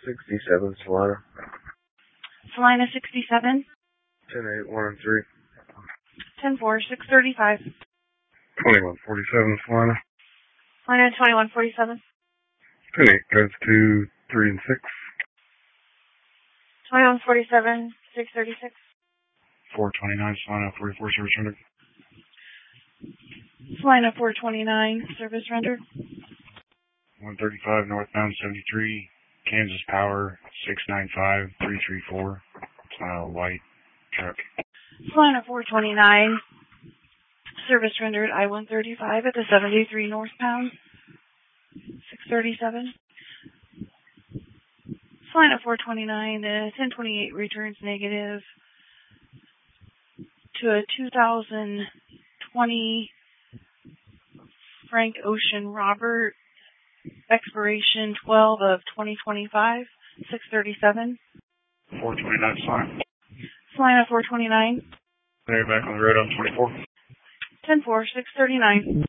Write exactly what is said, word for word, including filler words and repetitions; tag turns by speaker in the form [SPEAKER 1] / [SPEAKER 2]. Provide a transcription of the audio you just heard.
[SPEAKER 1] sixty-seven, Salina.
[SPEAKER 2] Salina sixty-seven.
[SPEAKER 1] ten eight, one and three.
[SPEAKER 2] ten four, six thirty-five.
[SPEAKER 1] twenty-one forty-seven, Salina.
[SPEAKER 2] Salina twenty-one forty-seven.
[SPEAKER 1] ten eight, goes to three and six.
[SPEAKER 2] twenty-one forty-seven, six thirty-six.
[SPEAKER 1] four twenty-nine, Salina, forty-four, service rendered.
[SPEAKER 2] Salina four twenty-nine, service rendered.
[SPEAKER 1] one thirty-five, northbound seventy-three, Kansas Power, six nine five, three three four. It's a white truck.
[SPEAKER 2] Salina four twenty-nine, service rendered I one thirty-five at the seventy-three northbound, six thirty-seven. Salina four twenty-nine, the ten twenty-eight returns negative to a two thousand twenty Frank Ocean Robert, expiration twelve of twenty twenty-five, six thirty-seven.
[SPEAKER 1] four twenty-nine, Salina.
[SPEAKER 2] Salina four twenty-nine.
[SPEAKER 1] Now you're back on the road on twenty-four.
[SPEAKER 2] ten four, six thirty-nine.